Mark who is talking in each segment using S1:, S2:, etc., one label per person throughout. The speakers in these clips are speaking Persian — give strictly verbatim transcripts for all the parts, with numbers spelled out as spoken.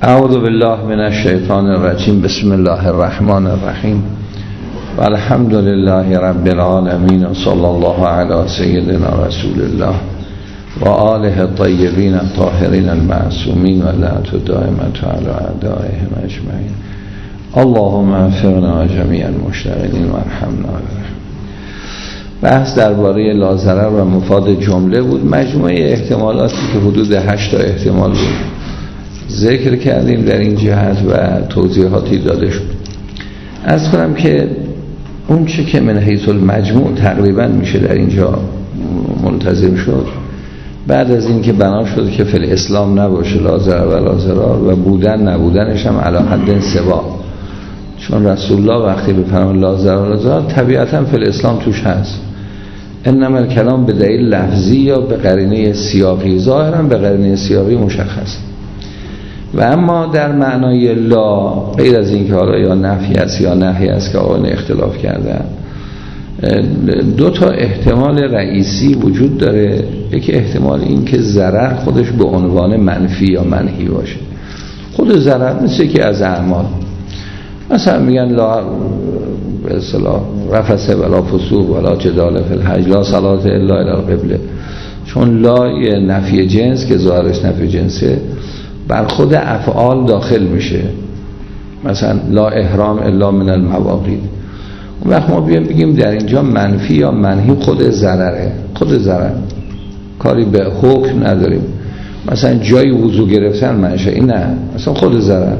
S1: اعوذ بالله من الشیطان الرجیم. بسم الله الرحمن الرحیم و الحمد لله رب العالمین و صلی الله علی سیدنا رسول الله و آله الطیبین الطاهرین المعصومین و لعنت دائمة علی اعدائهم اجمعین. اللهم اغفرنا جمیع المشتغلین و ارحمنا. بحث درباره لا ضرر و مفاد جمله بود. مجموعه احتمالاتی که حدود هشت تا احتمال بود ذکر کردیم در این جهت و توضیحاتی داده شد. عرض کنم که اون چه که من حیث المجموع تقریبا میشه در اینجا منتظم شد، بعد از این که بنا شد که فی الاسلام نباشه لا ضرر و لا ضرار و بودن نبودنش هم علی حد سوا، چون رسول الله وقتی بفرمایند لا ضرر و لا ضرار طبیعتا فی الاسلام توش هست. انما الکلام به دلیل لفظی یا به قرینه سیاقی، ظاهرا به قرینه سیاقی مشخص. و اما در معنای لا، غیر از این که حالا یا نفی است یا نهی است که آقایان اختلاف کردن، دو تا احتمال رئیسی وجود داره. یکی احتمال این که ضرر خودش به عنوان منفی یا منهی باشه. خود ضرر مثل که از اعمال مثلا میگن لا به اصطلاح رفث ولا فسوق ولا جدال فی الحج لا صلاة الا الی القبله، چون لا یه نفی جنس که ظاهرش نفی جنسه بر خود افعال داخل میشه. مثلا لا احرام الا من المواقیت. اون وقت ما بیایم بگیم در اینجا منفی یا منهی خود ضرره، خود ضرر، کاری به حکم نداریم. مثلا جای وضو گرفتن منشه، این نه، مثلا خود ضرر.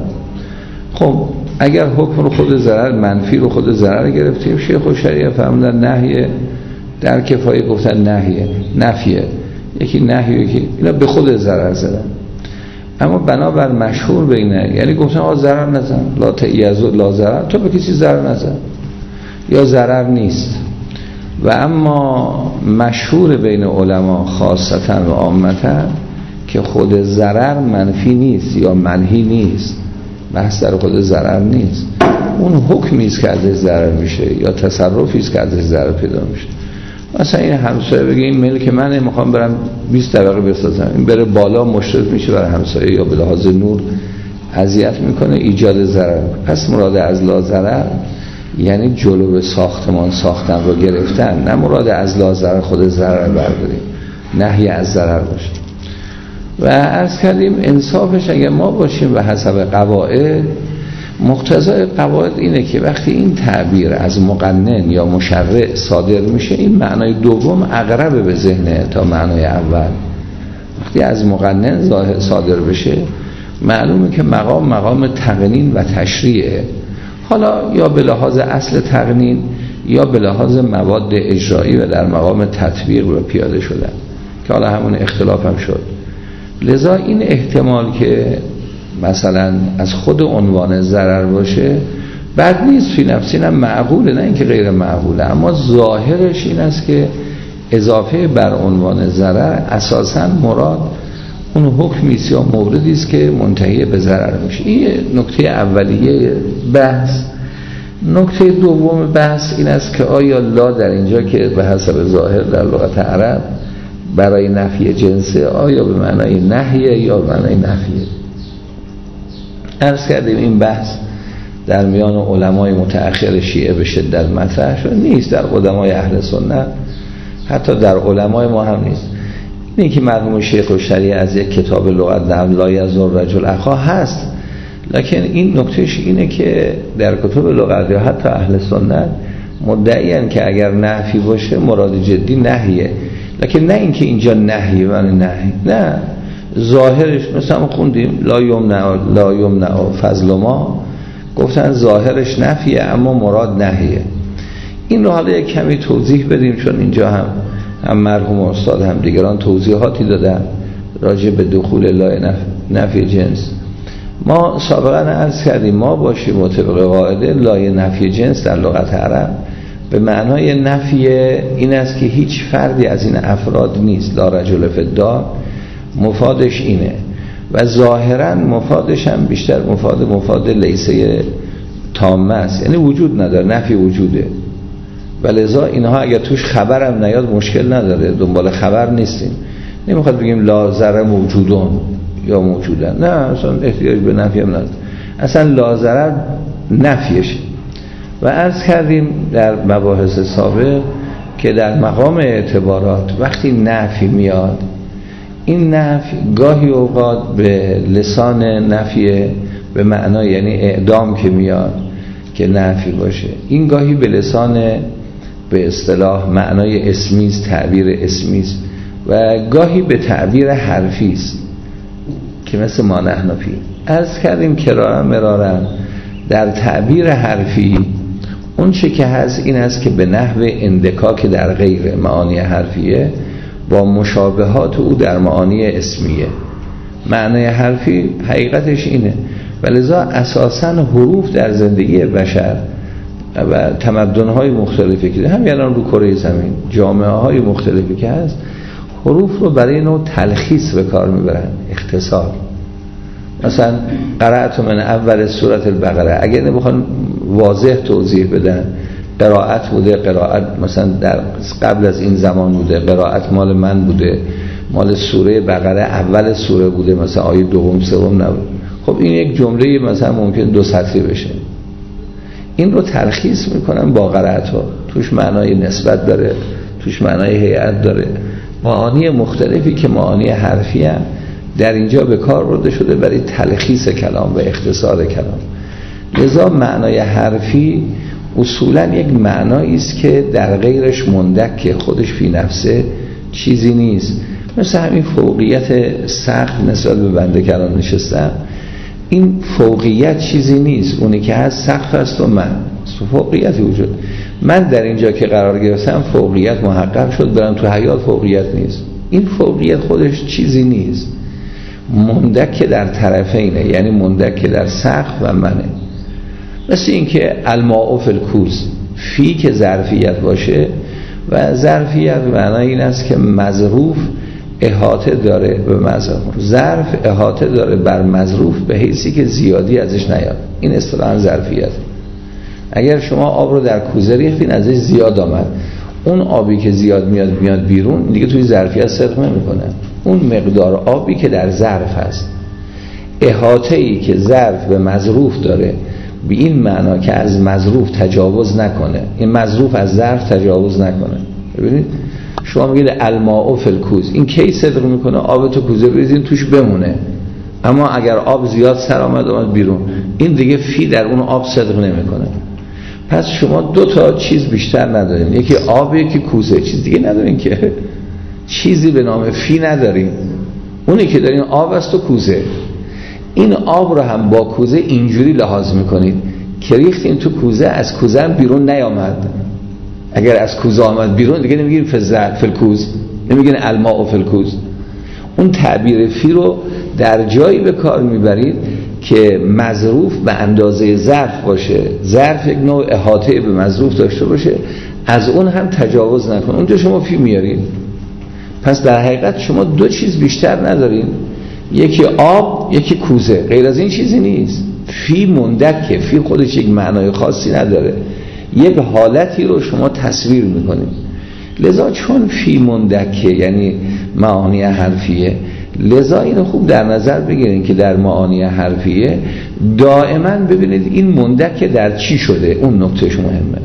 S1: خب اگر حکم رو خود ضرر، منفی رو خود ضرر گرفتیم، شیخ و شریعه فرمودن نهیه، در کفایه گفتن نهیه، نفیه، یکی نهیه، یکی اینا به خود ضرر زدن. اما بنابر مشهور بینه، یعنی گفتن آقا ضرر نزن، لا تعیذ لا ضرر، تو به کسی ضرر نزن یا ضرر نیست. و اما مشهور بین علما خاصتا و عامتا که خود ضرر منفی نیست یا منهی نیست، بحث در خود ضرر نیست، اون حکمی است که ازش ضرر میشه یا تصرفی است که ازش ضرر پیدا میشه. مثلا این همسایه بگه این ملک منه، میخوام برم بیست طبقه بسازم، این بره بالا مشکل میشه برای همسایه یا به لحاظ نور اذیت میکنه، ایجاد ضرر. پس مراد از لا ضرر یعنی جلو ساختمان ساختن رو گرفتن، نه مراد از لا ضرر خود ضرر برداریم، نهی از ضرر باشه. و عرض کردیم انصافش اگر ما باشیم و حسب قواعد، مقتضای قواعد اینه که وقتی این تعبیر از مقنن یا مشرع صادر میشه، این معنای دوم اقرب به ذهنه تا معنای اول. وقتی از مقنن صادر بشه معلومه که مقام مقام تقنین و تشریعه، حالا یا به لحاظ اصل تقنین یا به لحاظ مواد اجرایی و در مقام تطبیق و پیاده شدن که حالا همون اختلاف هم شد. لذا این احتمال که مثلا از خود عنوان ضرر باشه بد نیست، فی نفسی هم معقوله، نه اینکه غیر معقوله، اما ظاهرش این است که اضافه بر عنوان ضرر اساساً مراد اون حکمی است یا موردی است که منتهی به ضرر میشه. این نکته اولیه بحث. نکته دوم بحث این است که آیا لا در اینجا که به حسب ظاهر در لغت عرب برای نفی جنسه، آیا به معنای نهیه یا به معنای نفیه؟ عرض کردیم این بحث در میان علمای متأخر شیعه به شدت مطرح شد، نیست در قدمای اهل سنت، حتی در علمای ما هم نیست. اینه که مرحوم شیخ و شریعه از یک کتاب لغت نحو لا یضر رجل اخا هست، لکن این نکتهش اینه که در کتب لغت یا حتی اهل سنت مدعیان که اگر نفی باشه مراد جدی نهیه، لکن نه اینکه اینجا نهیه و نهی، نه، ظاهرش مثلا ما خوندیم لا یمنع لا یمنع فضل ما، گفتن ظاهرش نفیه اما مراد نهیه. این رو حالا یک کمی توضیح بدیم، چون اینجا هم هم مرحوم استاد هم دیگران توضیحاتی دادن راجع به دخول لای نف... نفی جنس. ما سابقا عرض کردیم ما باشیم مطابق قاعده لای نفی جنس در لغت عرب به معنای نفی این است که هیچ فردی از این افراد نیست، لا رجل فی الدار، مفادش اینه. و ظاهرا مفادش هم بیشتر مفاد مفاد لیسه تامه است، یعنی وجود نداره، نفی وجوده. ولذا اینها اگر توش خبرم نیاد مشکل نداره، دنبال خبر نیستیم. نمیخواد بگیم لا ضرر موجودون، یا موجودن. نه اصلا احتیاج به نفی هم نداره، اصلا لا ضرر نفیشه. و عرض کردیم در مباحث سابق که در مقام اعتبارات وقتی نفی میاد، این نفی گاهی اوقات به لسان نفی به معنای یعنی اعدام که میاد که نفی باشه، این گاهی به لسان به اصطلاح معنای اسمیست، تعبیر اسمیست، و گاهی به تعبیر حرفیست که مثل ما نحن فی. عرض کردیم کرارا مرارا در تعبیر حرفی اون چه که هست این است که به نحو اندکاک در غیر معانی حرفیه با مشابهات او در معانی اسمیه. معنای حرفی حقیقتش اینه، ولذا اساساً حروف در زندگی بشر و تمدن‌های مختلفی که همین الان رو کره زمین جامعه‌های مختلفی که هست، حروف رو برای نوع تلخیص به کار میبرن، اختصار. مثلا قرأت من اول سوره البقره، اگر نمیخوان واضح توضیح بدن قرائت بوده، قرائت مثلا در قبل از این زمان بوده، قرائت مال من بوده، مال سوره بقره اول سوره بوده، مثلا آیه دوم سوم نبود. خب این یک جمله مثلا ممکن دو سطری بشه. این رو تلخیص میکنن با قرائت ها، توش معنای نسبت داره، توش معنای هیئت داره، معانی مختلفی که معانی حرفی هم در اینجا به کار برده شده برای تلخیص کلام و اختصار کلام. لذا معنای حرفی اصولا یک معنایی است که در غیرش مندک، خودش فی نفسه چیزی نیست. مثل همین فوقیت سقف نسبت به بنده کلام نشستم، این فوقیت چیزی نیست، اونی که هست سقف است و من فوقیتی وجود. من در اینجا که قرار گرفتم فوقیت محقق شد، برم تو حیات فوقیت نیست. این فوقیت خودش چیزی نیست، مندک در طرفینه، یعنی مندک در سقف و منه. مثل این که الماء فی الکوز، فی که ظرفیت باشه و ظرفیت معنای این است که مظروف احاطه داره به مظروف، ظرف احاطه داره بر مظروف به حیثی که زیادی ازش نیاد. این اصطلاحاً ظرفیت. اگر شما آب رو در کوزه ریختین ازش زیاد آمد، اون آبی که زیاد میاد میاد بیرون دیگه توی ظرفیت صدق نمیکنه. اون مقدار آبی که در ظرف هست، احاطه‌ای که ظرف به مظروف داره به این معنا که از مظروف تجاوز نکنه، این مظروف از ظرف تجاوز نکنه. ببینید شما میگید الماء فی الکوز، این کی صدق میکنه؟ آب تو کوزه بریزین توش بمونه، اما اگر آب زیاد سر آمد آمد بیرون، این دیگه فی در اون آب صدق نمیکنه. پس شما دو تا چیز بیشتر ندارین، یکی آب یکی کوزه، چیز دیگه ندارین که چیزی به نام فی ندارین. اونی که دارین آب است و کوزه. این آب رو هم با کوزه اینجوری لحاظ میکنید که ریختین تو کوزه، از کوزه هم بیرون نیامد. اگر از کوزه آمد بیرون دیگه نمیگین فی الکوز، نمیگین الماء فی الکوز. اون تعبیر فی رو در جایی به کار میبرید که مظروف به اندازه ظرف باشه، ظرف یک نوع احاطه به مظروف داشته باشه، از اون هم تجاوز نکنه، اونجا شما فی میارین. پس در حقیقت شما دو چیز بیشتر ندارین، یکی آب یکی کوزه، غیر از این چیزی نیست. فی مندکه، فی خودش یک معنای خاصی نداره، یک حالتی رو شما تصویر میکنید. لذا چون فی مندکه یعنی معانی حرفیه، لذا اینو خوب در نظر بگیرین که در معانی حرفیه دائما ببینید این مندک در چی شده، اون نکتهش مهمه.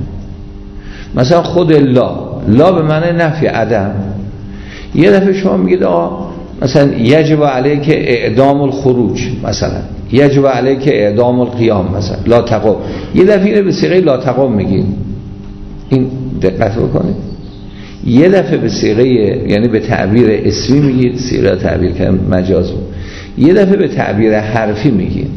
S1: مثلا خود لا، لا به معنی نفی، عدم. یه دفعه شما میگید آه مثلا یجب علیک اعدام الخروج، مثلا یجب علیک اعدام القیام، مثلا لا تقوم. یه دفعه اینو به صیغه لا تقوم میگید، این دقت بکنید. یه دفعه به صیغه یعنی به تعبیر اسمی میگید، صیغه تعبیر که مجاز بود. یه دفعه به تعبیر حرفی میگید.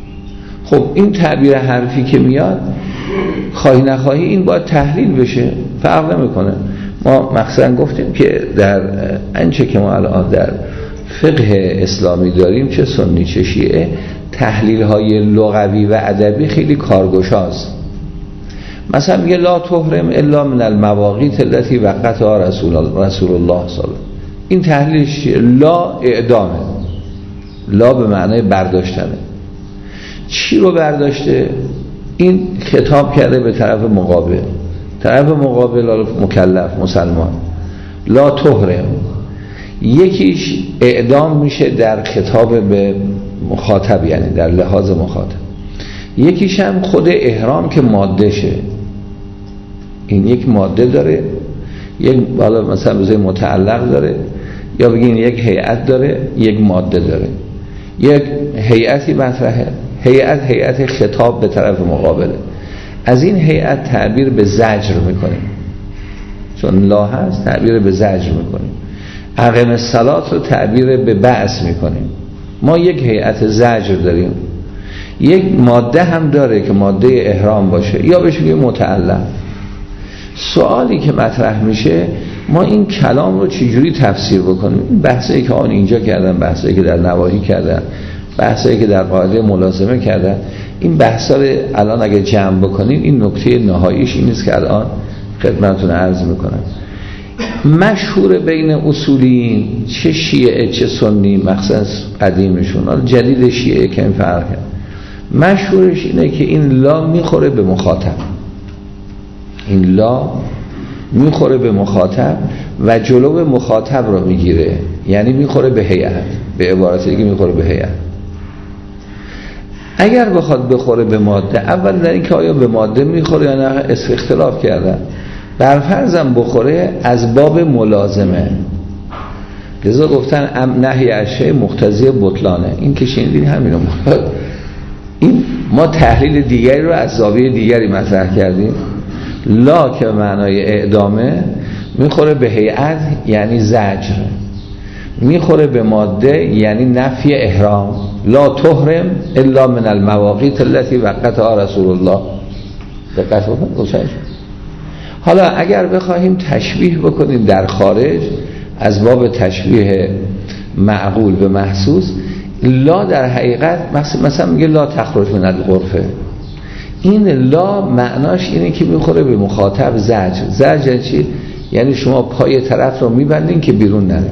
S1: خب این تعبیر حرفی که میاد خواهی نخواهی این باید تحلیل بشه، فرق نمیکنه. ما مخصوصا گفتیم که در انچه که ما الان در فقه اسلامی داریم، چه سنی چه شیعه، تحلیل های لغوی و ادبی خیلی کارگشاست. مثلا میگه لا تحرم الا من المواقیت التي وقتها رسول الله رسول الله صلی الله. این تحلیلش لا اعدامه، لا به معنای برداشتنه. چی رو برداشته؟ این خطاب کرده به طرف مقابل، طرف مقابل مکلف مسلمان. لا تحرم یکیش اعدام میشه در خطاب به مخاطب، یعنی در لحاظ مخاطب. یکیش هم خود احرام که ماده شه، این یک ماده داره، یک بالا مثلا بزای متعلق داره، یا بگین یک هیئت داره، یک ماده داره. یک هیئتی مطرحه، هیئت هیئت خطاب به طرف مقابله. از این هیئت تعبیر به زجر میکنیم، چون لا هست تعبیر به زجر میکنیم. اقیم الصلاة رو تعبیر به بعث میکنیم. ما یک هیئت زجر داریم، یک ماده هم داره که ماده احرام باشه، یا بشه یه متعلق. سوالی که مطرح میشه ما این کلام رو چجوری تفسیر بکنیم؟ این بحثایی که آن اینجا کردن، بحثایی که در نواهی کردن، بحثایی که در قاعده ملازمه کردن، این بحثا رو الان اگه جمع بکنیم این نکته نهاییش این است که الان خدمتتون عرض میکنم. مشهور بین اصولیین، چه شیعه چه سنی، مخصوصا قدیمشون، حالا جدید شیعه که این فرق کرد، مشهورش اینه که این لا میخوره به مخاطب، این لا میخوره به مخاطب و جلو مخاطب رو میگیره، یعنی میخوره به هیئت، به عبارت دیگه میخوره به هیئت. اگر بخواد بخوره به ماده، اول در این که آیا به ماده میخوره یا نه اختلاف کردن. بر فرضم بخوره از باب ملازمه، لذا گفتن نهی از شیء مقتضی بطلانه. این که شنیدین همینو. این ما تحلیل دیگری رو از زاویه دیگری مطرح کردیم. لا که معنای اعدامه، میخوره به هیئت یعنی زجر، میخوره به ماده یعنی نفی احرام. لا تحرم الا من المواقیت التي وقتها رسول الله. دقت بکنید. حالا اگر بخواهیم تشبیه بکنیم در خارج از باب تشبیه معقول به محسوس، لا در حقیقت مثلا میگه لا تخرج من الغرفه. این لا معناش اینه که میخوره به مخاطب زجر. زجر چی؟ یعنی شما پای طرف رو میبندین که بیرون نره.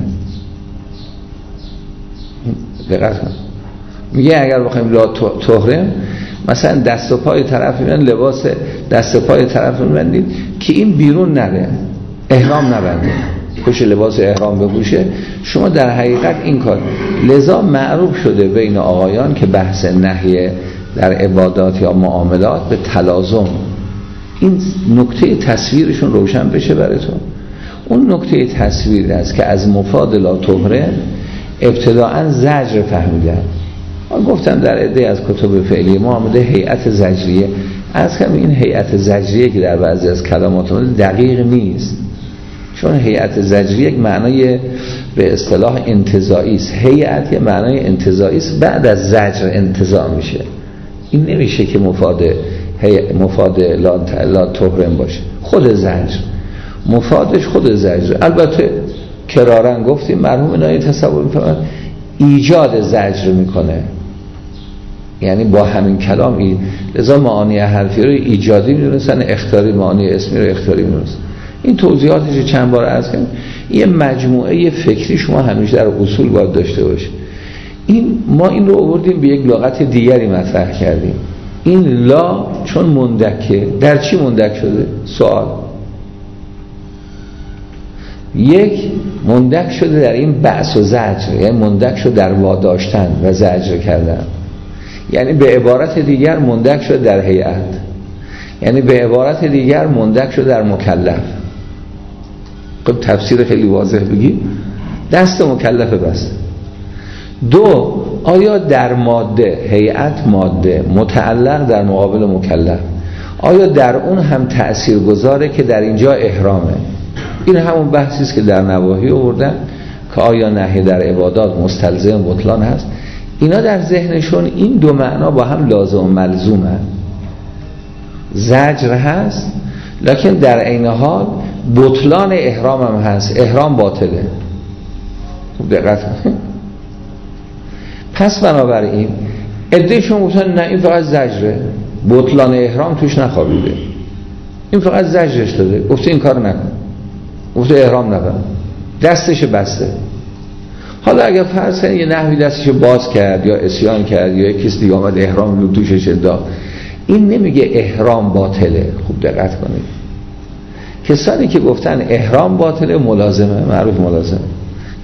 S1: دقت کن. میگه اگر بخوایم لا تحرم، مثلا دست و پای طرف میبندین، لباس دست و پای طرف رو میبندین که این بیرون نره، احرام نبنده، پوش لباس احرام بپوشه. شما در حقیقت این کار، لذا معروف شده بین آقایان که بحث نهی در عبادات یا معاملات به تلازم، این نکته تصویرشون روشن بشه براتون. اون نکته تصویر است که از مفاد لا تحرم ابتداعا زجر فهمیدن. من گفتم در عده از کتب فعلی ما آمده هیئت زجریه. از کم این هیئت زجریه که در بعضی از کلمات آمده دقیق نیست، چون هیئت زجریه یک معنای به اصطلاح انتزاعی است. هیئت یه معنای انتزاعی است، بعد از زجر انتزاع میشه. این نمیشه که مفاد مفاد لا, لا تحرم باشه. خود زجر مفادش خود زجر. البته کرارن گفتیم مرحوم اینایی تصور میکنن ایجاد زجر میکنه، یعنی با همین کلام ای... لذا معانی حرفی رو ایجادی میدونستن، اختیاری معانی اسمی رو اختیاری میدونستن. این توضیحاتش چند بار عرض کردم. یه مجموعه فکری شما همیشه در اصول باید داشته باشه. این ما این رو آوردیم به یک لغت دیگری مطرح کردیم. این لا چون مندکه، در چی مندک شده؟ سوال. یک مندک شده در این بأس و زجر، یعنی مندک شده در واداشتن و زجر کردن. یعنی به عبارت دیگر مندک شده در هیئت، یعنی به عبارت دیگر مندک شده در مکلف. خب تفسیر خیلی واضح بگی، دست مکلف بسته. دو، آیا در ماده، هیئت ماده متعلق در مقابل مکلف، آیا در اون هم تأثیر گذاره که در اینجا احرامه؟ این همون بحثی است که در نواهی آوردن که آیا نهی در عبادات مستلزم بطلان هست. اینا در ذهنشون این دو معنا با هم لازم و ملزوم هست. زجر هست لکن در عین حال بطلان احرام هم هست، احرام باطله. خوب دقت کنید. پس بنابراین عده‌شون گفتن نه این فقط زجره، بطلان احرام توش نخوابیده، این فقط زجرش داده، گفته این کار نکن، گفته احرام نبند، دستش بسته. حالا اگر فرض کنید یه نحوی دستش باز کرد یا عصیان کرد یا کسی دیگه آمد احرام رو توشش انداخت، این نمیگه احرام باطله. خوب دقت کنید. کسانی که گفتن احرام باطله ملازمه، معروف ملازمه،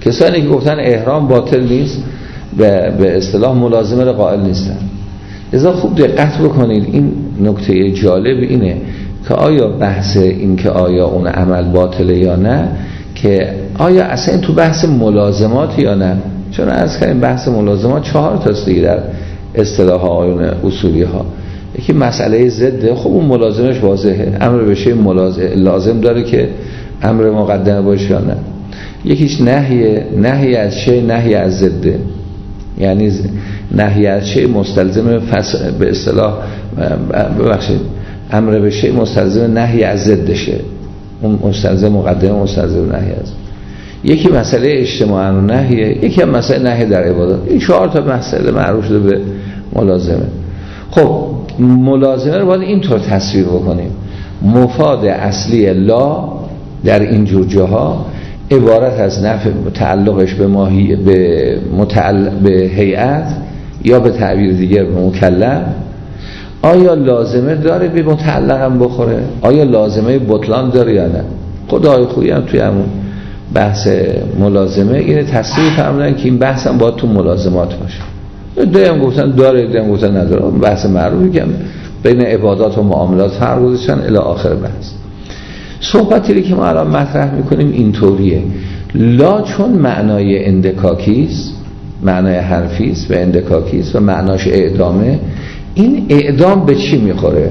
S1: کسانی که گفتن احرام باطل نیست به به اصطلاح ملازمه را قائل نیستن. لذا خوب دقت بکنید، این نکته جالب اینه که آیا بحث این که آیا اون عمل باطله یا نه، که آیا اصلا این تو بحث ملازمات یا نه. چون از کردیم بحث ملازمات چهار تاست دیگه در اصطلاح آیون اصولی ها. یکی مسئله ضده، خب اون ملازمش واضحه، امر به شی لازم داره که امر مقدمه باشه یا نه. یکیش نهی نهی از شی نهی از ضده، یعنی نهی از شی مستلزم فصل به اصطلاح ببخشید امر به شی مستلزم نهی از ضدشه، اون مستلزم مقدمه مستلزم نهی از. یکی مسئله اجتماعاً و نهیه، یکی هم مسئله نهی در عبادات. این چهار تا مسئله معروف شده به ملازمه. خب ملازمه رو باید اینطور تصویر بکنیم، مفاد اصلی لا در این جور جاها عبارت از نفع تعلقش به ماهی به متعلق به هیئت یا به تعبیر دیگر به مکلف. آیا لازمه داره به متعلق هم بخوره؟ آیا لازمه بطلان داره یا نه؟ خدای خویی هم توی همون بحث ملازمه اینه تصریح فرمودن که این بحث هم باید تو ملازمات باشه. دوی هم گفتن داره، دوی هم گفتن نداره. بحث معروفی که بین عبادات و معاملات فرق گذاشتن الی آخر بحث. صحبتی که ما الان مطرح میکنیم اینطوریه، لا چون معنای اندکاکیست، معنای حرفیست و اندکاکیست و معناش اعدامه، این اعدام به چی میخوره؟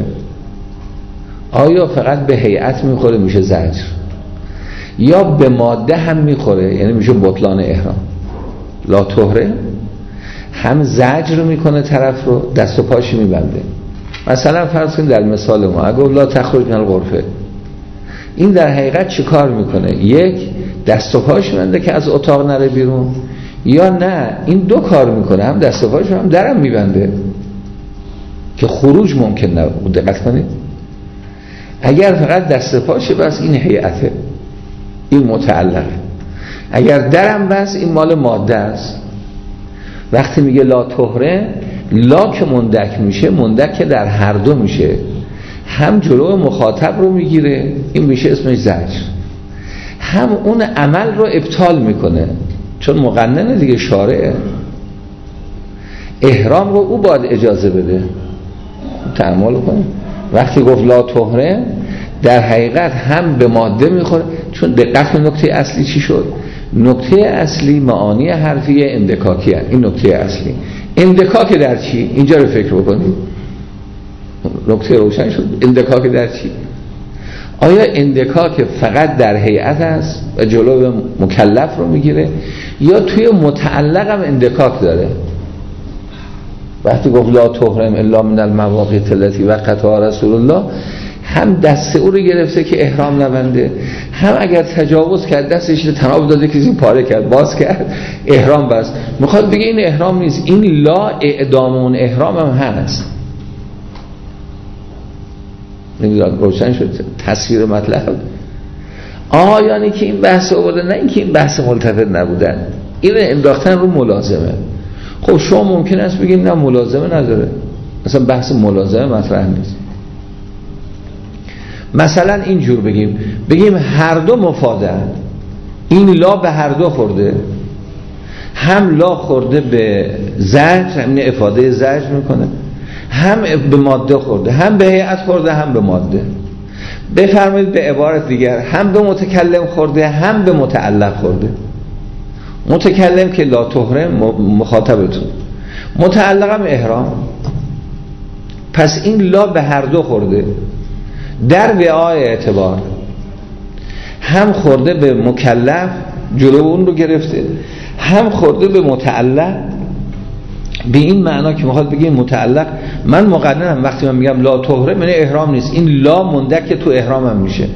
S1: آیا فقط به هیئت میخوره میشه زجر، یا به ماده هم میخوره یعنی میشه بطلان احرام؟ لا طهره هم زجر میکنه طرف رو، دست و پاش میبنده. مثلا فرض کنید در مثال ما اگه لا تخرج من الغرفه، این در حقیقت چی کار میکنه؟ یک، دست و پاش میبنده که از اتاق نره بیرون، یا نه این دو کار میکنه، هم دست و پاش هم درم میبنده که خروج ممکن نبود. دقت کنید، اگر فقط دست و پاشه بس این هیئته، این متعلقه. اگر درم بس این مال ماده است. وقتی میگه لا طهره، لا که مندک میشه، مندک که در هر دو میشه، هم جلو مخاطب رو میگیره، این میشه اسمش زجر، هم اون عمل رو ابطال میکنه چون مقننه دیگه، شارعه. احرام رو او باید اجازه بده. تأمل کنید وقتی گفت لا طهره در حقیقت هم به ماده میخوره، چون دقت نکته اصلی چی شد؟ نکته اصلی معانی حرفیه اندکاکیه. این نکته اصلی اندکاک در چی؟ اینجا رو فکر بکنید، نکته روشن شد. اندکاک در چی؟ آیا اندکاک فقط در هیئت است و جلو مکلف رو میگیره، یا توی متعلق هم اندکاک داره؟ وقتی گفت لا تحرم الا من المواقیت التي وقتها رسول الله، هم دست او رو گرفته که احرام نبنده، هم اگر تجاوز کرد دستش رو تناب داده که این پاره کرد باز کرد احرام بست. میخواد بگه این احرام نیست، این لا اعدام اون احرام هم هست. نمیدونم روشن شد تصویر مطلب؟ آها، یعنی که این بحث آورده، نه اینکه این بحث ملتفت نبودن، این انداختن رو ملازمه. خب شما ممکن است بگیم نه ملازمه نداره، مثلا بحث ملازمه مطرح نیست. مثلا اینجور بگیم بگیم هر دو مفادن، این لا به هر دو خورده، هم لا خورده به زجر، همین افاده زجر میکنه، هم به ماده خورده، هم به هیئت خورده، هم به ماده. بفرمایید به عبارت دیگر، هم به متکلم خورده، هم به متعلق خورده. متکلم که لا تحرم مخاطبتون، متعلق هم احرام. پس این لا به هر دو خورده در وعای اعتبار، هم خورده به مکلف جلو اون رو گرفته، هم خورده به متعلق. به این معنا که میخواد بگه متعلق، من مقننم وقتی من میگم لا طهره من احرام نیست، این لا مندک تو احرام هم میشه.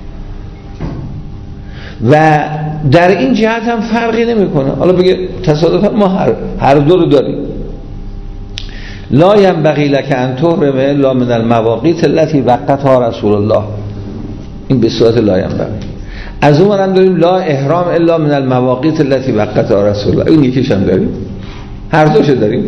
S1: و در این جهت هم فرقی نمیکنه. حالا بگه تصادفا ما هر, هر دو رو داریم. لا ینبغی لک ان تحرم الا من المواقیت التي وقتها رسول الله، این به صورت لا ینبغی. از اون هم داریم لا احرام الا من المواقیت التي وقتها رسول الله، این یکیش هم داریم، هر دوش داریم.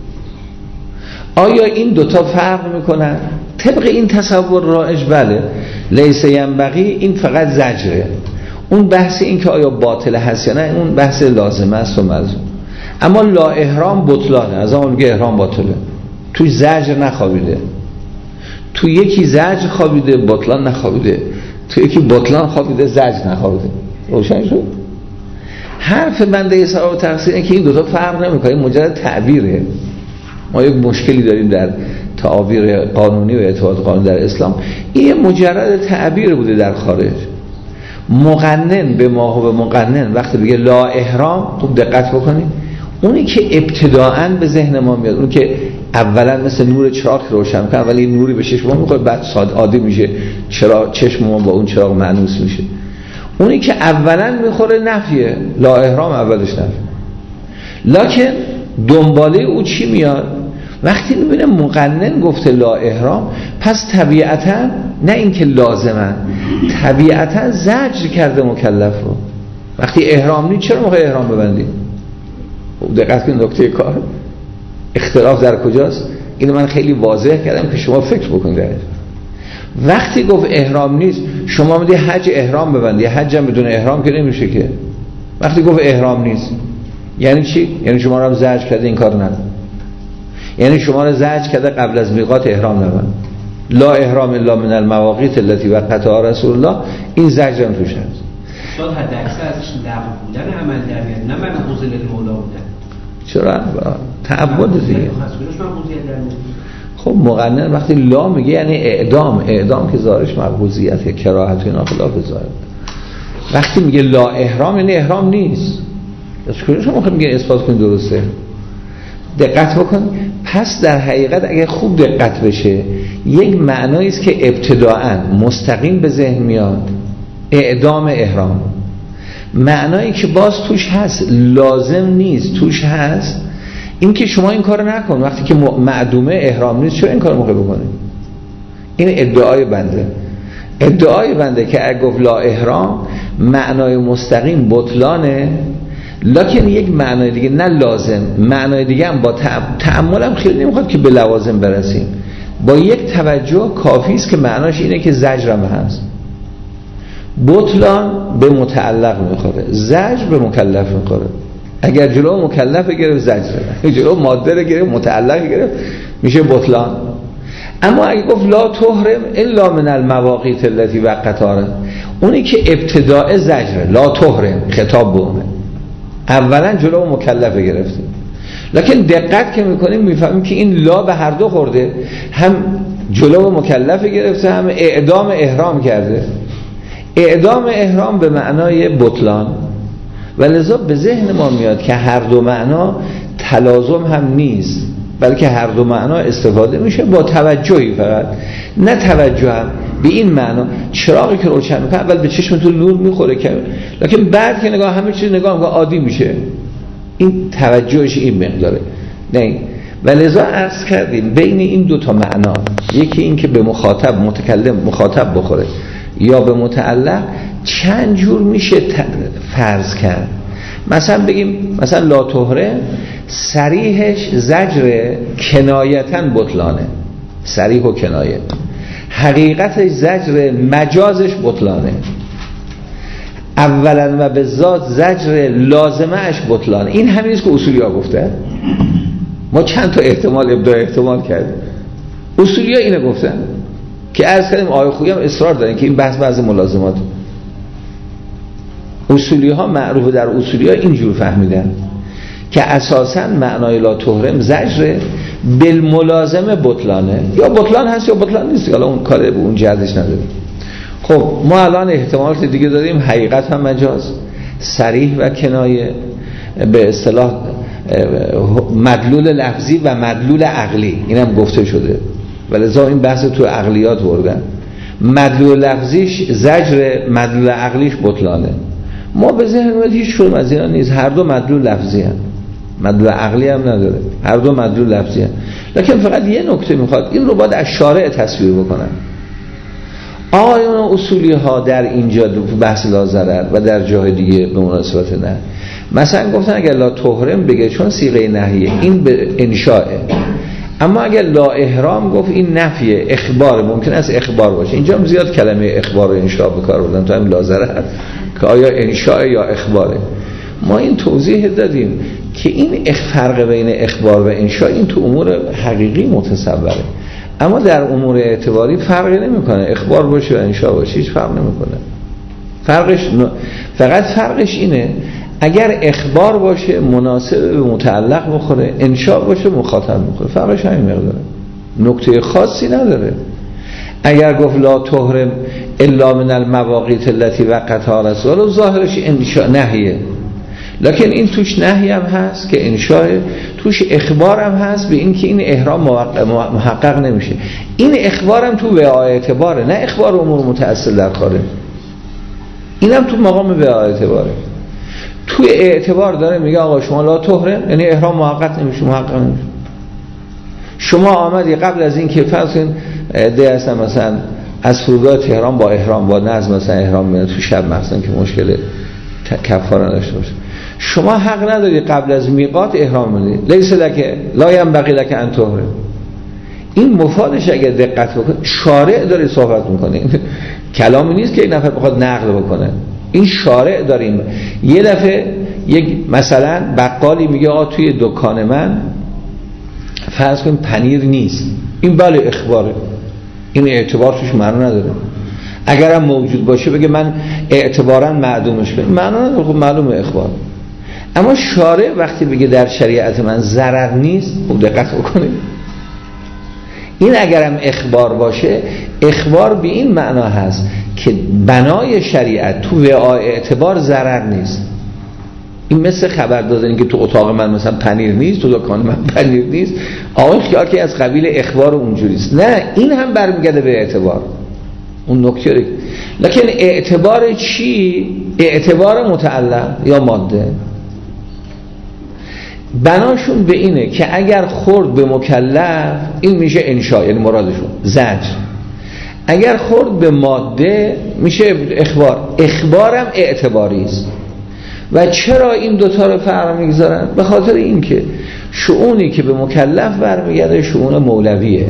S1: آیا این دوتا فرق میکنن؟ طبق این تصور رایج بله. لیس ینبغی این فقط زجره، اون بحث این که آیا باطل هست یا نه، اون بحث لازمه است و ملزوم. اما لا احرام بطلانه، از اون میگه احرام باطله، توی زجر نخوابیده، تو یکی زجر خوابیده بطلان نخوابیده، تو یکی بطلان خوابیده زجر نخوابیده. روشن شد؟ حرف بنده اصرار و تقصیر اینه که این دوتا فرق نمیکنه، مجرد تعبیره. ما یک مشکلی داریم در تعابیر قانونی و اعتقاد قانونی در اسلام، این مجرد تعبیر بوده در خارج. مقنن به ما و به مقنن وقتی بگه لا احرام، خوب دقت بکنید، اونی که ابتداعاً به ذهن ما میاد، اون که اولا مثل نور چراغ روشن کنه، ولی نوری به چشم ما میخوره، بعد ساده عادی میشه، چرا چشم ما با اون چراغ مانوس میشه. اونی که اولا میخوره نفیه، لا احرام اولش نفیه. لکن دنباله او چی میاد؟ وقتی میبینه مقنن گفته لا احرام، پس طبیعتا نه اینکه لازمن، طبیعتا زجر کرده مکلف رو. وقتی احرام نیست چرا موقع احرام ببندید؟ دقت کنید نکته کار اختلاف در کجاست؟ اینو من خیلی واضح کردم که شما فکر بکنید درش. وقتی گفت احرام نیست، شما میگه حج احرام ببندید، حج هم بدون احرام که نمیشه که. وقتی گفت احرام نیست یعنی چی؟ یعنی شما رو هم زجر کرده این کار نکن، یعنی شما رو زجر کرده قبل از میقات احرام نبند. لا احرام الا من المواقیت التي وقتها رسول الله، این زجر هم توش هست.
S2: شاید حد اکثر ازش لغو بودن عمل در میاد، نه من حوزه المولا بودن.
S1: چرا؟ تعبد دیگه. خب مقنن وقتی لا میگه یعنی اعدام، اعدام که ظاهرش مقبوضیت، کراهت اینا خلاف ظاهر. وقتی میگه لا احرام یعنی احرام نیست. از کجا شما میگین اثبات کنید درسته؟ دقت بکن. پس در حقیقت اگر خوب دقت بشه یک معنایی است که ابتداءً مستقیم به ذهن میاد، اعدام احرام. معنایی که باز توش هست لازم نیست، توش هست این که شما این کارو نکن. وقتی که معدومه احرام نیست چرا این کارو موقع بکنید؟ این ادعای بنده. ادعای بنده که اگه گفت لا احرام معنای مستقیم بطلانه، لکن یک معنای دیگه نه لازم، معنای دیگه هم با تأمل هم خیلی نمیخواد که به لوازم برسیم، با یک توجه کافی است که معناش اینه که زجر هم هست. بطلان به متعلق میخوره، زجر به مکلف میخوره. اگر جلو مکلف گرفت زجر، جلو ماده گرفت متعلق گرفت میشه بطلان. اما اگه گفت لا تحرم الا من المواقیت التي وقتها، اونی که ابتداء زجر لا تحرم خطاب به اونه، اولا جلو مکلف گرفته. لکن دقت که میکنیم میفهمیم که این لا به هر دو خورده، هم جلو مکلف گرفته هم اعدام احرام کرده. اعدام احرام به معنای بطلان و لذا به ذهن ما میاد که هر دو معنا تلازم هم نیست، بلکه هر دو معنا استفاده میشه با توجهی، فقط نه توجه هم به این معنا. چراغی که روشن میکنه اول به چشمتون نور میخوره که، لکن بعد که نگاه همه چیز نگاه میکنه عادی میشه. این توجهش این مقداره نه. و لذا عرض کردیم بین این دو تا معنا، یکی این که به مخاطب متکلم مخاطب بخوره یا به متعلق، چند جور میشه فرض کرد. مثلا بگیم مثلا لا طهره صریحش زجر کنایتاً بطلانه، صریح و کنایه، حقیقتش زجر مجازش بطلانه، اولا و به ذات زجر لازمه اش بطلانه. این همین است که اصولی ها گفته. ما چند تا احتمال ابداع احتمال کردیم، اصولی ها اینو گفتن که عرض کردیم آیه خویی هم اصرار دارن که این بحث بعض ملازمات اصولی ها معروف در اصولی ها اینجور فهمیدن که اساساً معنای لا تحرم زجر بالملازمه بطلانه، یا بطلان هست یا بطلان نیست، حالا اون کار به اون جهتش نداریم. خب ما الان احتمالات دیگه داریم، حقیقت هم مجاز، صریح و کنایه، به اصطلاح مدلول لفظی و مدلول عقلی، اینم گفته شده ولذا این بحث تو عقلیات بردن. مدلول لفظیش زجر، مدلول عقلیش بطلانه. ما به ذهن میاد هیچ کدوم از اینا نیست، هر دو مدلول لفظی هم، مدلول عقلی هم نداره، هر دو مدلول لفظی هم. لکن فقط یه نکته میخواد، این رو باید از شارع تصویر بکنن. آقایون اصولی ها در اینجا بحث لا ضرر و در جای دیگه به مناسبت نه، مثلا گفتن اگر لا تحرم بگه چون صیغه نهیه این به انشاءه، اما اگر لا احرام گفت این نفیه، اخبار، ممکن است اخبار باشه. اینجا هم زیاد کلمه اخبار و انشاء به کار بردن تو همین لازره که آیا انشاء یا اخباره. ما این توضیح دادیم که این فرق بین اخبار و انشاء این تو امور حقیقی متصوره، اما در امور اعتباری فرقی نمیکنه، اخبار باشه و انشاء باشه هیچ فرق نمیکنه. فرقش فقط فرقش اینه اگر اخبار باشه مناسب به متعلق بخوره، انشاء باشه مخاطب بخوره، فرقش همین مقداره، نکته خاصی نداره. اگر گفت لا تحرم الا من المواقیت التي وقتها رسول، ظاهرش انشاء نهیه، لکن این توش نهی هم هست که انشاء، توش اخبار هم هست به این که این احرام محقق نمیشه. این اخبار هم تو وعاء اعتباره، نه اخبار امور متأصل در خارج. این هم تو مقام وعاء اعتباره. توی اعتبار داره میگه آقا شما لا تحرم یعنی احرام محقق نمیشه، محقق نمیشه. شما آمدی قبل از این که فرض کن ده هستن مثلا از فرودگاه تهران با احرام با نظم مثلا احرام میاد تو شب مثلا که مشکل کفاره نداشته باشه، شما حق نداری قبل از میقات احرام کنید. لیس لک لا ینبغی لک ان تحرم. این مفادش اگر دقت بکنید شارع داره صحبت میکنه، کلامی نیست که یک نفر بخواد نقل بکنه، این شارع داریم. یه دفعه یک مثلا بقالی میگه آقا توی دکان من فرض کن پنیر نیست، این بله اخباره، این اعتبار توش معنی نداره. اگرم موجود باشه بگه من اعتبارا معدومش کنم، معنی نداره، خب معلومه اخبار. اما شارع وقتی بگه در شریعت من ضرر نیست، خب دقت بکنید، این اگرم اخبار باشه، اخبار به این معنا هست که بنای شریعت تو وعاء اعتبار ضرر نیست. این مثل خبر دادن که تو اتاق من مثلا پنیر نیست، تو دکان من پنیر نیست، آقای خیال که از قبیل اخبار اونجوریست. نه، این هم برمیگرده به اعتبار، اون نکته ری. لکن اعتبار چی؟ اعتبار متعلق یا ماده. بناشون به اینه که اگر خورد به مکلف این میشه انشاء، یعنی مرادشون زجر. اگر خورد به ماده میشه اخبار. اخبارم اعتباری است. و چرا این دوتا رو فرق میگذارن؟ به خاطر اینکه شؤونی که به مکلف برمیگرده شؤون مولویه،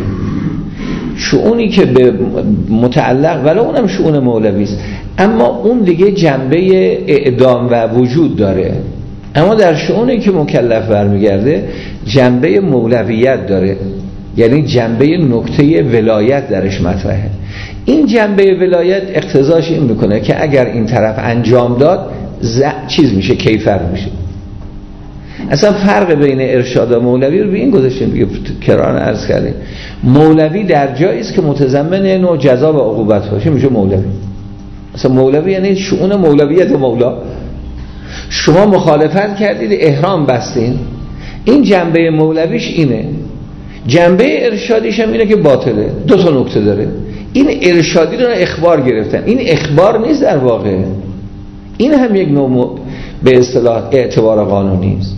S1: شؤونی که به متعلق ولو اونم شؤون مولوی است، اما اون دیگه جنبه اعدام و وجود داره. اما در شؤونی که مکلف برمیگرده جنبه مولویت داره، یعنی جنبه نکته ولایت درش مطرحه. این جنبه ولایت اقتضاش این میکنه که اگر این طرف انجام داد ز... چیز میشه، کیفر میشه. اصلا فرق بین ارشاد و مولوی رو به این گذاشتیم دیگه، کران عرض کردیم. مولوی در جایی است که متضمن نوع جزا و عقوبت باشه میشه مولوی. اصلا مولوی یعنی شؤون مولویت مولا. شما مخالفت کردید، احرام بستین، این جنبه مولویش اینه. جنبه ارشادیش هم اینه که باطله. دو تا نکته داره. این ارشادی رو اخبار گرفتن، این اخبار نیست در واقع، این هم یک نوع به اصطلاح اعتبار قانونی است.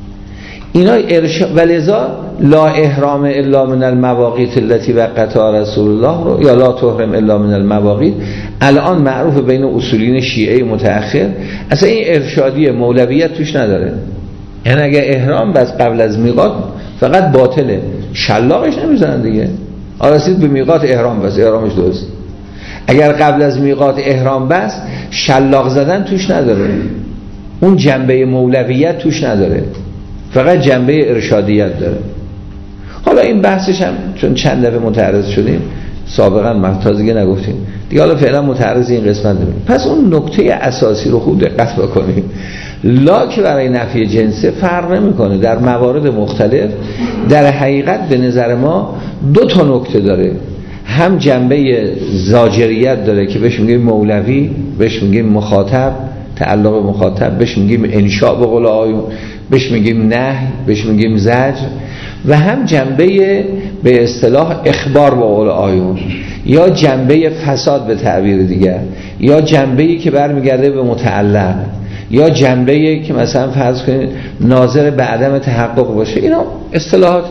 S1: اینا ارشاد، ولذا لا احرام الا من المواقیت التي وقتها رسول الله رو، یا لا تحرم الا من المواقیت، الان معروف بین اصولین شیعه متأخر. اصلا این ارشادی مولویت توش نداره، یعنی اگه احرام بس قبل از میقات فقط باطله، شلاقش نمیزنن دیگه. آرسید به میقات احرام بس، احرامش درست. اگر قبل از میقات احرام بس شلاق زدن توش نداره، اون جنبه مولویت توش نداره، فقط جنبه ارشادیت داره. حالا این بحثش هم چون چند دفعه متعرض شدیم سابقا، ما تازگی نگفتیم دیگه، حالا فعلا متعرض این قسمت نمیم. پس اون نکته اساسی رو خوب دقت بکنیم. لا که برای نفی جنسه فرق نمیکنه در موارد مختلف. در حقیقت به نظر ما دو تا نکته داره، هم جنبه زاجریت داره که بهش میگیم مولوی، بهش میگیم مخاطب، تعلق مخاطب، بهش میگیم انشاء به قول آیون، بهش میگیم نهی، بهش میگیم زجر، و هم جنبه به اصطلاح اخبار به قول آیون، یا جنبه فساد به تعبیر دیگر، یا جنبه‌ای که برمیگرده به متعلق، یا جنبه‌ای که مثلا فرض کنید ناظر به عدم تحقق باشه. اینا اصطلاحات،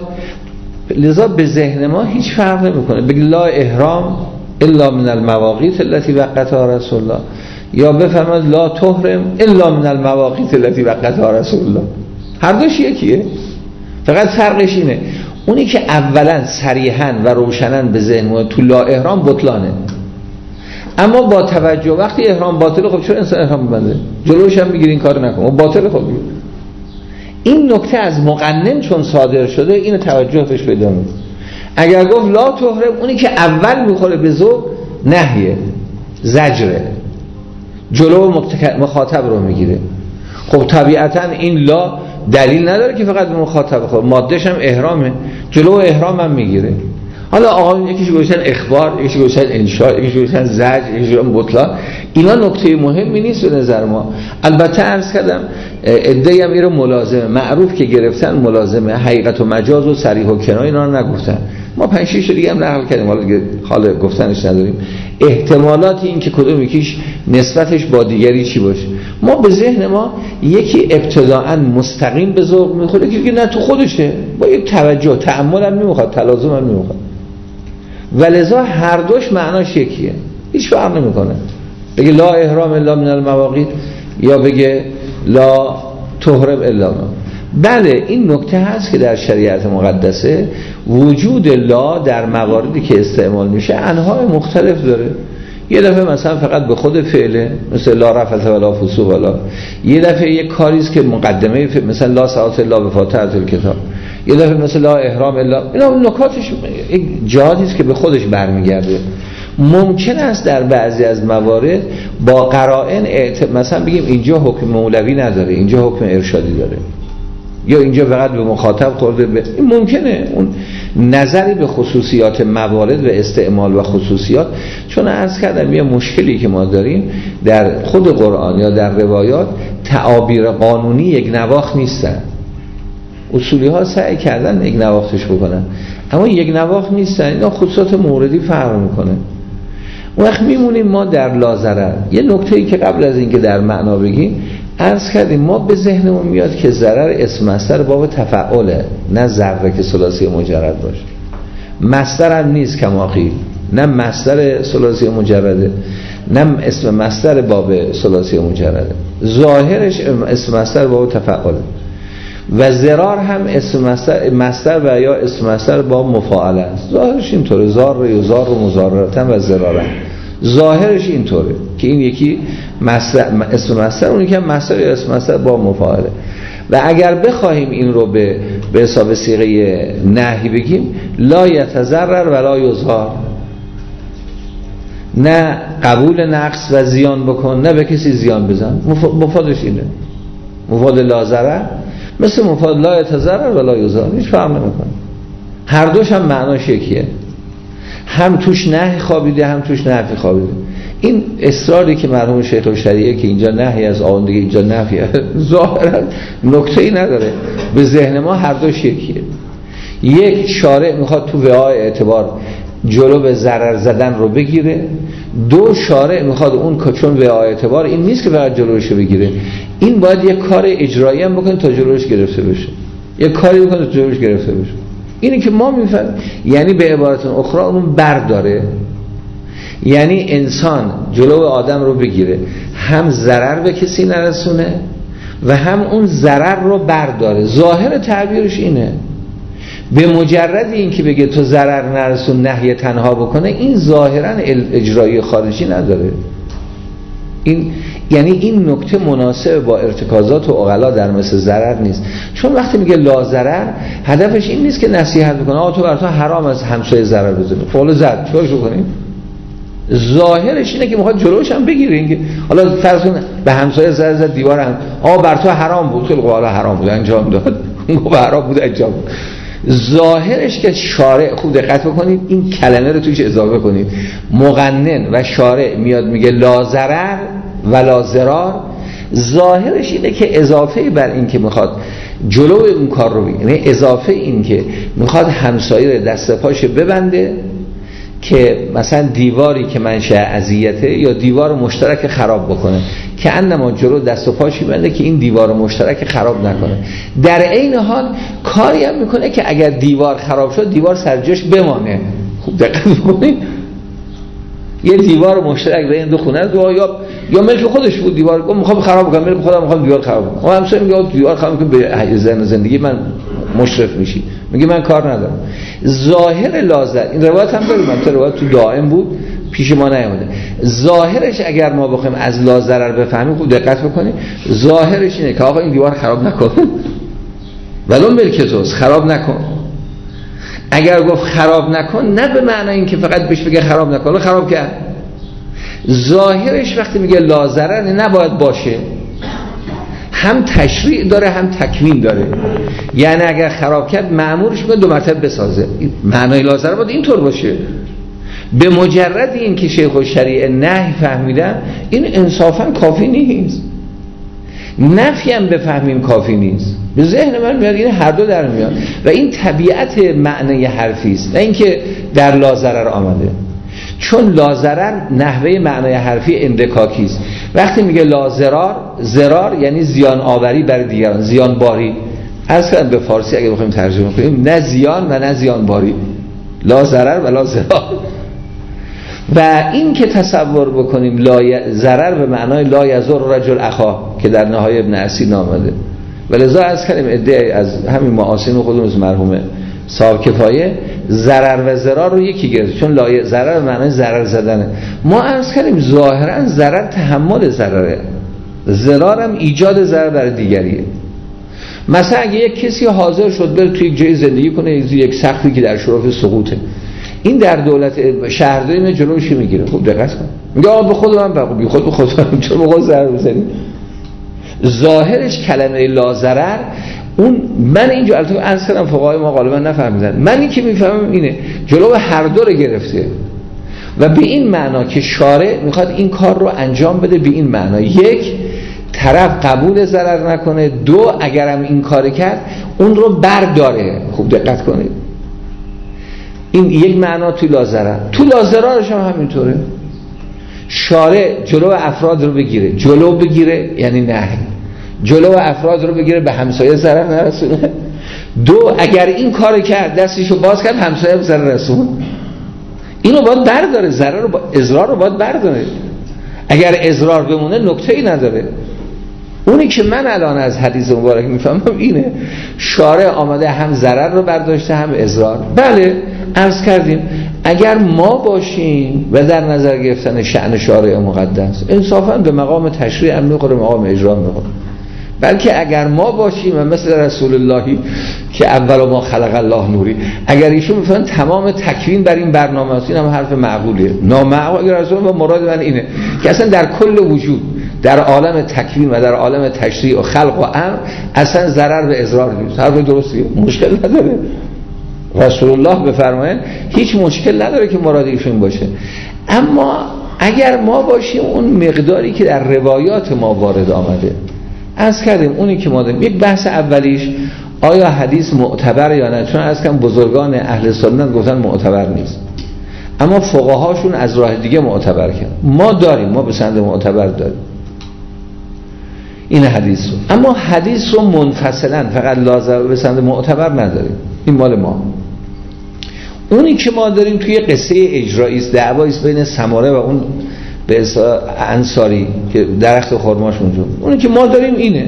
S1: لذا به ذهن ما هیچ فرق نمیکنه بگی لا احرام الا من المواقیت التي وقتها رسول الله، یا بفرماد لا تحرم الا من المواقیت التي وقتها رسول الله. هر دوش یکیه، فقط فرقش اینه اونی که اولا صریحاً و روشناً به ذهن تو لا احرام بطلانه، اما با توجه وقتی احرام باطله، خب چرا انسان احرام می‌بنده؟ جلوش هم میگیری این کارو نکن، اون باطله. خب این نکته از مقنن چون صادر شده، اینو توجه بهش پیدا می‌کنه. اگر گفت لا تحرم، اونی که اول میخوره به ذوق نهیه، زجره، جلو مخاطب رو میگیره. خب طبیعتاً این لا دلیل نداره که فقط به مخاطب بخوره، مادهش هم احرامه، جلو احرام هم میگیره. حالا آقا یکیش گوشن اخبار، یکیش گوشن انشاء، یکیش گوشن زجر، یکیش گوشن بطلان. اینا نکته مهمی نیست به نظر ما. البته عرض کردم عده‌ای هم اینو ملازمه معروف که گرفتن، ملازمه حقیقت و مجاز و صریح و کنایه اینا رو نگفتن. ما پنج شش دیگه هم نقل کردیم، حالا حال گفتنش نداریم. احتمالات این که کدوم یکیش نسبتش با دیگری چی باشه، ما به ذهن ما یکی ابتداءً مستقیم به ذوق میخوره که نه تو خودشه، با یک توجه تأمل هم نمیخواد، تلازم هم نمیخواد، ولذا هر دوش معناش یکیه، هیچ فرق نمیکنه. بگه لا احرام الا من المواقیت یا بگه لا تحرم الا ما. بله این نکته هست که در شریعت مقدسه وجود لا در مواردی که استعمال میشه انواع مختلف داره. یه دفعه مثلا فقط به خود فعله، مثل لا رفث ولا فسوق ولا، یه دفعه یک کاری است که مقدمه فعل، مثلا لا صلاه الا بفاتحه الکتاب، یه دفعه مثلا لا احرام الا. اینا نکاتش یک جهاتی است که به خودش برمیگرده. ممکن است در بعضی از موارد با قرائن اعت... مثلا بگیم اینجا حکم مولوی نداره، اینجا حکم ارشادی داره، یا اینجا فقط به مخاطب خورده به این ممکنه اون نظری به خصوصیات موارد و استعمال و خصوصیات. چون عرض کردم یه مشکلی که ما داریم در خود قرآن یا در روایات، تعابیر قانونی یک نواخت نیستن. اصولی ها سعی کردن یک نواختش بکنن، اما یک نواخت نیستن، اینا خصوصات موردی فرق میکنه. وقت میمونیم ما در لازرر. یه نکته‌ای که قبل از اینکه در معنا بگیم عرض کردیم، ما به ذهنمون میاد که ضرر اسم مصدر باب تفعله، نه ذره که ثلاثی مجرد باشه. مصدر هم نیست کماقی، نه مصدر ثلاثی مجرده، نه اسم مصدر باب ثلاثی مجرده. ظاهرش اسم مصدر باب تفعله و ضرار هم اسم مصدر مصدر و یا اسم مصدر باب مفاعله است. ظاهرش اینطوره، زار و یزار و مزاررتن و ضرارن. ظاهرش اینطوره که این یکی مصدر اسم مصدر، اونی که مصدر یا اسم مصدر با مفاعله. و اگر بخواهیم این رو به به حساب صیغه نهی بگیم، لا یتضرر ولا یضار، نه قبول نقص و زیان بکن، نه به کسی زیان بزن. مفادش اینه، مفاد لا ضرر مثل مفاد لا یتضرر ولا یضار، هیچ فرق نمیکنه. هر دوش هم معناش یکیه، هم توش نهی خوابیده هم توش نفی خوابیده. این اصراری که مرحوم شیخ شریعه که اینجا نهی از آن دیگه اینجا نفی، ظاهرا نکته‌ای نداره، به ذهن ما هر دوش یکیه. یک شارع میخواد تو وعای اعتبار جلو به ضرر زدن رو بگیره، دو شارع میخواد اون که چون وعای اعتبار این نیست که فقط جلوش بگیره، این باید یک کار اجرایی هم بکنه تا جلوش گرفته بشه، یک کاری بکنه تا جلوش گرفته بشه. اینی که ما میفهمیم، یعنی به عبارت اخرى اون برداره، یعنی انسان جلو آدم رو بگیره، هم ضرر به کسی نرسونه و هم اون ضرر رو برداره. ظاهر تعبیرش اینه. به مجرد این که بگه تو ضرر نرسون، نهی تنها بکنه، این ظاهرا اجرایی خارجی نداره. این یعنی این نکته مناسب با ارتکازات و عقلا در مثل ضرر نیست. چون وقتی میگه لا ضرر، هدفش این نیست که نصیحت بکنه آقا تو برات حرام از همسایه ضرر بزنی، فعل زد چیکارش بکنیم. ظاهرش اینه که میخواد جلوش هم بگیره، اینکه حالا فرض کن به همسایه ضرر زد، دیوار هم آقا بر تو حرام بود، خیلی حالا حرام بود انجام داد، اون حرام بود انجام داد. ظاهرش که شارع، خوب دقت بکنید این کلمه رو توش اضافه کنید، مقنن و شارع میاد میگه لا ضرر ولا ضرار، ظاهرش اینه که اضافه بر این که میخواد جلو اون کار رو بگیره، یعنی اضافه این که میخواد همسایه دست پاش ببنده که مثلا دیواری که منشأ اذیته یا دیوار مشترک خراب بکنه، که انما جلو دست و پاشی بنده که این دیوار مشترک خراب نکنه. در عین حال کاری هم میکنه که اگر دیوار خراب شد دیوار سر جاش بمانه. خوب دقت بکنید، یه دیوار مشترک بین دو خونه دو یا یا ملک خودش بود، دیوار گفت میخوام خراب کنم، خودم میخوام دیوار خراب کنم، همسایه میگه دیوار خراب کنم به زن زندگی من مشرف میشی، میگه من کار ندارم. ظاهر لازر، این روایت هم داریم، من روایت تو دائم بود پیش ما نیامده. ظاهرش اگر ما بخوایم از لازرر بفهمیم، خوب دقت بکنیم، ظاهرش اینه که آقا این دیوار خراب نکن، ولو ملک توست، خراب نکن. اگر گفت خراب نکن، نه به معنی این که فقط بهش بگه خراب نکن، خراب کرد. ظاهرش وقتی میگه لازرر نباید باشه، هم تشریع داره هم تکوین داره. یعنی اگر خراب کرد مأمورش میگه دو مرتبه بسازه. معنای لازرر باید اینطور باشه. به مجرد این که شیخ الشریعه نهی فهمیدن، این انصافا کافی نیست. نفی هم بفهمیم کافی نیست. به ذهن من میاد این هر دو در میاد و این طبیعت معنی حرفی است، نه اینکه در لازرر آمده. چون لازرر نحوه معنی حرفی اندکاکی است. وقتی میگه لازرار، زرار یعنی زیان آوری بر دیگران، زیان باری. اصلا به فارسی اگه بخوایم ترجمه کنیم، نه زیان و نه زیان باری، لازرر و لازرار. و این که تصور بکنیم لا ضرر به معنای لا یضر رجل اخا که در نهای ابن اسیر آمده، ولذا از کلمه عده از همین معاصرین خودمون از مرحوم صاحب کفایه ضرر و ضرر رو یکی گرفت، چون لا ضرر به معنای ضرر زدنه. ما عرض کردیم ظاهرا ضرر تحمل ضرره، ضرر هم ایجاد ضرر برای دیگریه. مثلا اگه یک کسی حاضر شد بره توی یک جای زندگی کنه، یک سقفی که در شرف سقوطه، این در دولت شهرداری می جلوشی میگیره. خوب دقت کن، میگه آقا به خود من بگو، بی خود به خود من، چون موقع ضرر بزنی. ظاهرش کلمه لا ضرر، اون من اینجا البته عرض کردم فقهای ما غالبا نفهمیدن، من این که میفهمم اینه جلو هر دو رو گرفته و به این معنا که شارع میخواد این کار رو انجام بده. به این معنا یک، طرف قبول ضرر نکنه، دو، اگرم این کار کرد اون رو برداره. خوب دقت کنید، این یک معنا تو لازرر. تو لازررش هم همینطوره، شارع جلو افراد رو بگیره، جلو بگیره یعنی نه، جلو افراد رو بگیره به همسایه ضرر نرسونه. دو، اگر این کار کرد دستشو باز کرد همسایه به ضرر رسون، اینو باید برداره، ضرر رو با... اضرار رو باید برداره. اگر اضرار بمونه نکته‌ای نداره. اونی که من الان از حدیث مبارک میفهمم اینه، شارع آمده هم ضرر رو برداشته هم اضرار. بله عرض کردیم اگر ما باشیم و در نظر گرفتن شأن شارع مقدس، انصافا به مقام تشریع هم میخوره، مقام اجرا میخوره. بلکه اگر ما باشیم و مثل رسول اللهی که اول ما خلق الله نوری، اگر ایشون میفهمن تمام تکوین بر این برنامه است، این هم حرف معقولیه. نامعقول اگر رسول و مراد من اینه که اصلا در کل وجود، در عالم تکوین و در عالم تشریع و خلق و امر اصلا ضرر به اضرار نیست. حرف درستیه، مشکل نداره. رسول الله بفرمایند هیچ مشکل نداره که مراد ایشون باشه. اما اگر ما باشیم اون مقداری که در روایات ما وارد آمده، از کردیم اونی که ما داریم، یک بحث اولیش آیا حدیث معتبر یا نه، چون از کم بزرگان اهل سنت گفتن معتبر نیست، اما فقهاشون از راه دیگه معتبر کرد. ما داریم، ما به سند معتبر داریم این حدیث رو، اما حدیث رو منفصلا فقط لازم به سند معتبر نداریم. این مال ما. اونی که ما داریم توی قصه اجرایی است، دعوایی است بین سماره و اون به اصطلاح انصاری که درخت خرماش اونجا، اونی که ما داریم اینه،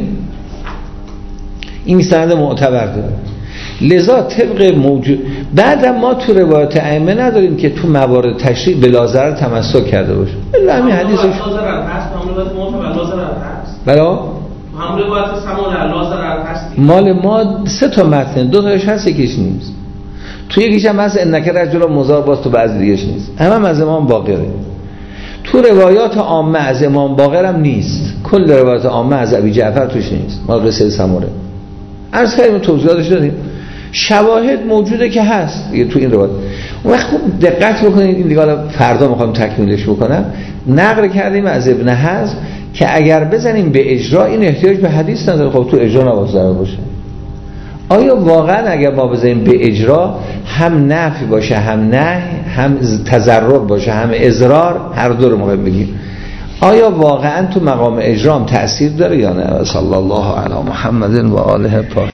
S1: این سند معتبر داره. لذا طبق موجود بعدم ما تو روایت ائمه نداریم که تو موارد تشریع بلا ضرر تمسک کرده باشه. الا همین حدیثش
S3: لازرر هست، معاملات معتبر لازرر هست.
S1: بلا
S3: همون روایت سماره لازرر هست.
S1: مال ما سه تا متن، دو تاش هست یکیش نیست. تو یکیش هم هست انک رجل مزار، باز تو بعضی دیگه‌اش نیست. همه از امام باقره. تو روایات عامه از امام باقر هم نیست. کل روایات عامه از ابی جعفر توش نیست. ما قصه سماره عرض کردیم، توضیحاتش دادیم. شواهد موجوده که هست دیگه تو این روایت. اون وقت خوب دقت بکنید، این دیگه حالا فردا میخوام تکمیلش بکنم. نقل کردیم از ابن حزم که اگر بزنیم به اجرا این احتیاج به حدیث نداره. خب تو اجرا نباید ضرر باشه. آیا واقعا اگر ما بزنیم به اجرا هم نفی باشه هم نهی، هم تضرر باشه هم اضرار، هر دو رو مهم بگیم، آیا واقعا تو مقام اجرام تأثیر داره یا نه؟ صلی الله علی محمد و آله پاک.